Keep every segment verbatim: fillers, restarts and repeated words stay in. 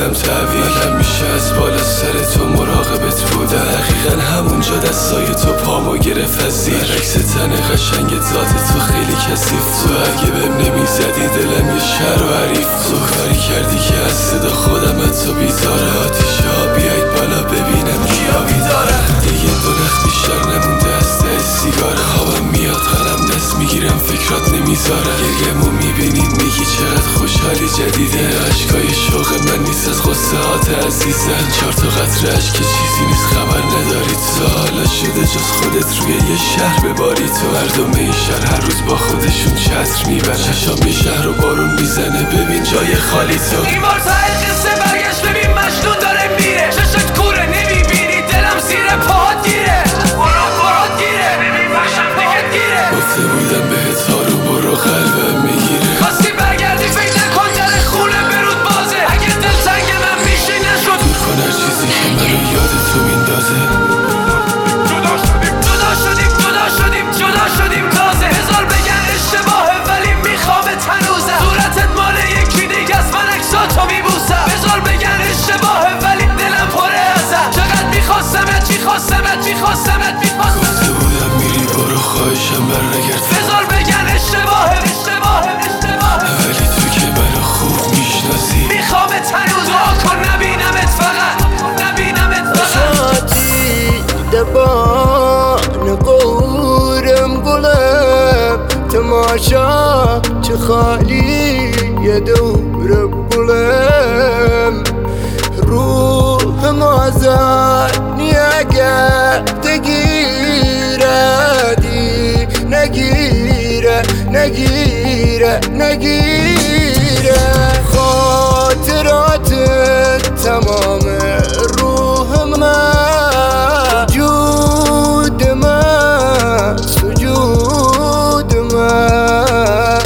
دلم تحویل میشه از بالا سر تو مراقبت بودم. دقیقا همونجا دستای تو پامو گرفت از زیر. برعکس تن قشنگ ذات تو خیلی کثیف. تو اگه بهم نمیزدی دلم یه شهر و حریف. تو کاری کردی که از صدا خودم از تو بیزاره. آتیشه ها بیاید بالا ببینم کیا بیداره. دیگه دو نخ بیشتر نمونده از ته سیگار. خوابم میاد قلم دست میگیرم فکرات نمیذاره. گریه‌مو میبینی میگی چقدر خوشحالی جدیده. عشقای شوق من نیست از غصه هات عزیزم. چهار تا قطره عشق که چیزی نیست خبر نداری تو. حالا شده جز خودت روی یه شهر بباری تو. مردم این شهر هر روز با خودشون چتر میبرن. چشام یه شهر رو بارون میزنه ببین جای خالی تو. این بار ته قصه برگشت ببین مجنون داره میره. چشت کوره نمیبینی دلم زیر پاهات گیره. برو برات گیره ببین بخشم دیگه گیره. گفته بودم بهت هارو برو قلبم میگیره. خواستی برگردی فکر نکن در خونه برود بازه. اگه دل تنگ من میشه نشد دور کن هر چیزی که منو یاد تو میندازه. جدا شدیم جدا شدیم جدا شدیم جدا شدیم تازه. هزار بگن اشتباهه ولی میخوامت هنوزم. صورتت مال یکی دیگه از من عکساتو میبوسم. هزار بگن اشتباهه ولی دلم پره ازم. چقدر میخواستمت میخواستمت میخواستمت میخواستم. گفته بودم میری برو خواهشم بر نگرد. هزار بگن اشتباهه اشتباهه اشتباهه ولی تو که منو خوب میشناسی. میخوامت هنوز دعا کن نبینمت فقط نبینمت فقط. دبان قورم گلم تماشا چه خالی یه دورم گلم. روحم آزادی اگر تگیره دی نگیره نگیره نگیره. خاطرات تمام روح من وجود من سجود من.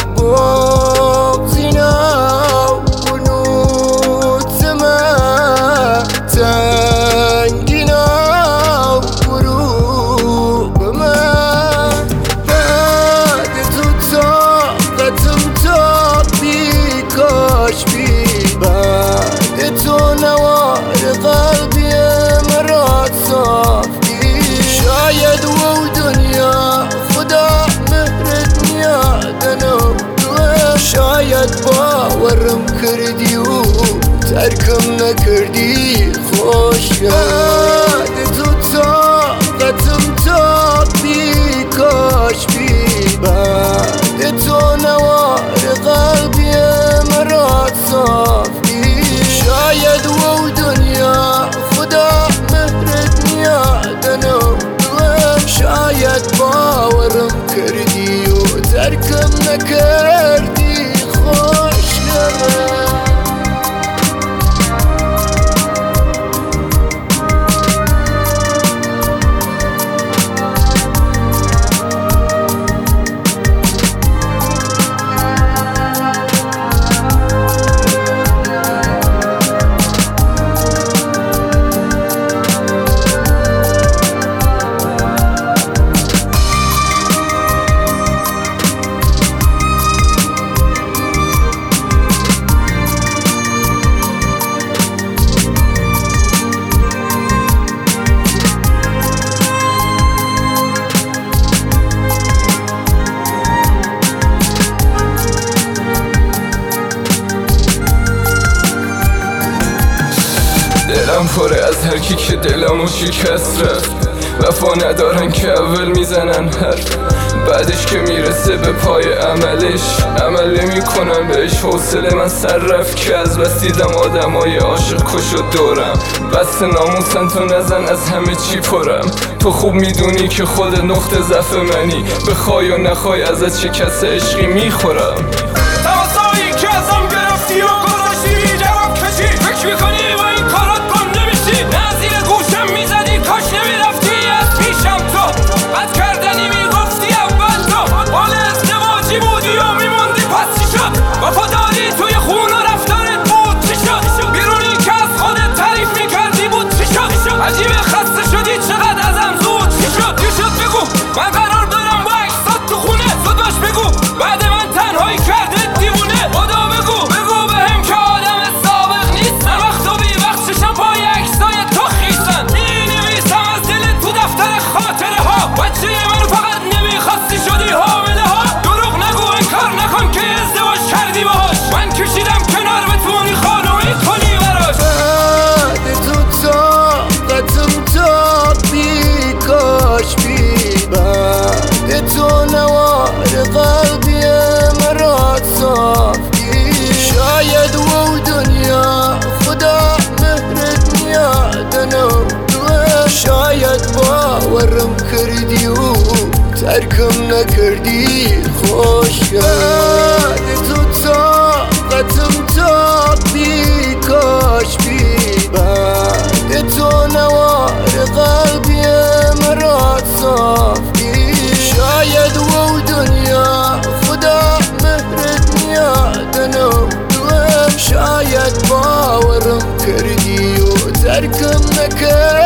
بغزینا و قنوت من تنگینا و غروب من. بعد تو طاقتم تا بی کاش بی. بعد تو نوار قلبی مرا صاف بی. شاید و دنیا خدا مهرت میادنم. شاید باورم کردی و ترکم نکردی خوش. بعد تو طاقتم تا بی کاش بی. بعد تو نوار قلبی مرا صاف بی. شاید و دنیا خدا مهرت میادنم. شاید باورم کردی و ترکم نکردی خوش نمه. دلم پره از هر کی که دلمو شکست رفت. وفا ندارن که اول میزنن حرف. بعدش که میرسه به پای عملش عمل نمی کنن بهش. حوصله من سر رفت که از بس دیدم آدمای عاشق کش و دورم. بس ناموسن تو نزن از همه چی پرم. تو خوب میدونی که خود نقطه ضعف منی. بخوای و نخوای ازت چه کس عشقی میخورم. تماسایی که ازم گرفتی و گذاشتی جواب کشی. فکر میکنی با این کارات گم نمیشی. نه زیر گوشم میزدی کاش نمیرفتی از پیشم. تو بد کردنی میگفتی اول. تو حال ازدواجی بودی و میموندی پس چی شد. وفاداری توی خون و رفتارت بود چی شد. بیرونی که از خودت تعریف میکردی بود چی شد. عجیبه خسته شدی چقدر ازم زود چی شد. چی شد بگو من قرار دارم با اکسات تو خونه. زود باش بگو بعد من تنهایی کرد ترکم نکردی خوش بعد تو طاقتم تا بی کاش بی بعد تو نوار قلبیم را صاف بی شاید و دنیا خدا مهرت نیادنو دوم شاید باورم کردی و ترکم نکردی